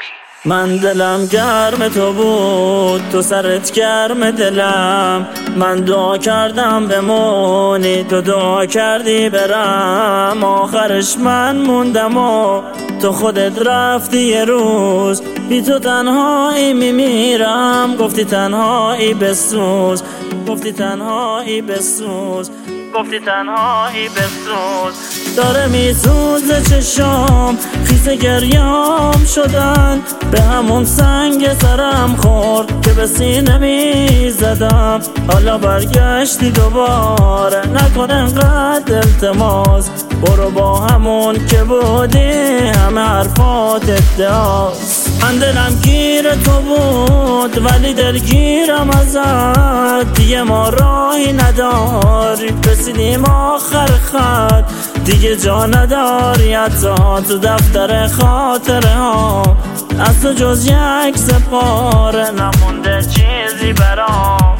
من دلم گرم تو بود، تو سرت گرم دلم. من دعا کردم بمونی، تو دعا کردی برم. آخرش من موندم و تو خودت رفتی یه روز. بی تو تنهایی میمیرم، گفتی تنهایی بسوز، گفتی تنهایی بسوز، گفتی تنهایی بسوز. داره میسوزه چشام، خیس گریام شدن. به همون سنگ سرم خورد که به سینه میزدم. حالا برگشتی دوباره، نکن انقدر التماس. برو با همون که بودی، همه حرفات ادعاست. من دلم گیر تو بود ولی دلگیرم ازت. دیگه ما راهی نداری، رسیدیم آخر خط. دیگه جا نداری حتی تو دفتر خاطره ها. از تو جز یک سپاره نمونده چیزی برام.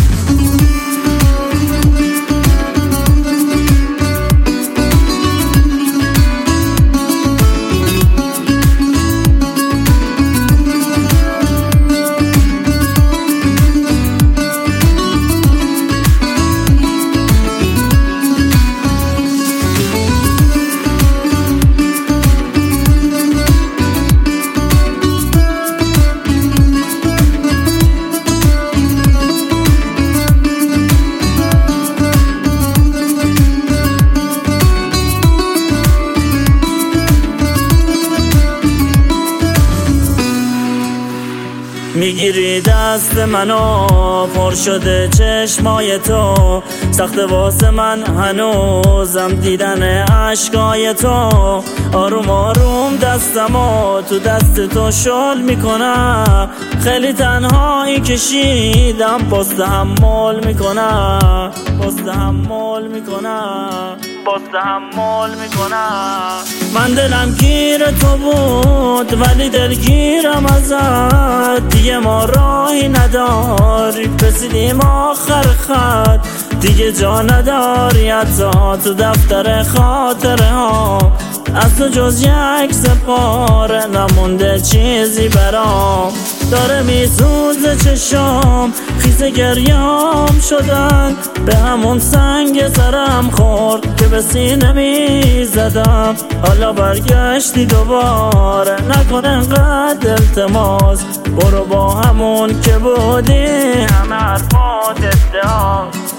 میگیری دست منو، پر شده چشمای تو. سخت واسه من هنوزم دیدن عشقای تو. آروم آروم دستمو تو دست تو شل میکنم. خیلی تنهایی کشیدم، باز تحمل میکنم، باز تحمل میکنم، باز تحمل میکنم. من دلم گیر تو بود ولی دلگیرم ازت. دیگه ما راهی نداری، رسیدیم آخر خط. دیگه جا نداری حتی تو دفتر خاطره ها. از تو جز یک سپاره نمونده چیزی برام. داره میسوزه چشام، خیس گریام شدن. به همون سنگ سرم خورد که به سینه میزدم. حالا برگشتی دوباره، نکن انقدر التماس. برو با همون که بودی، همه حرفات ادعاست.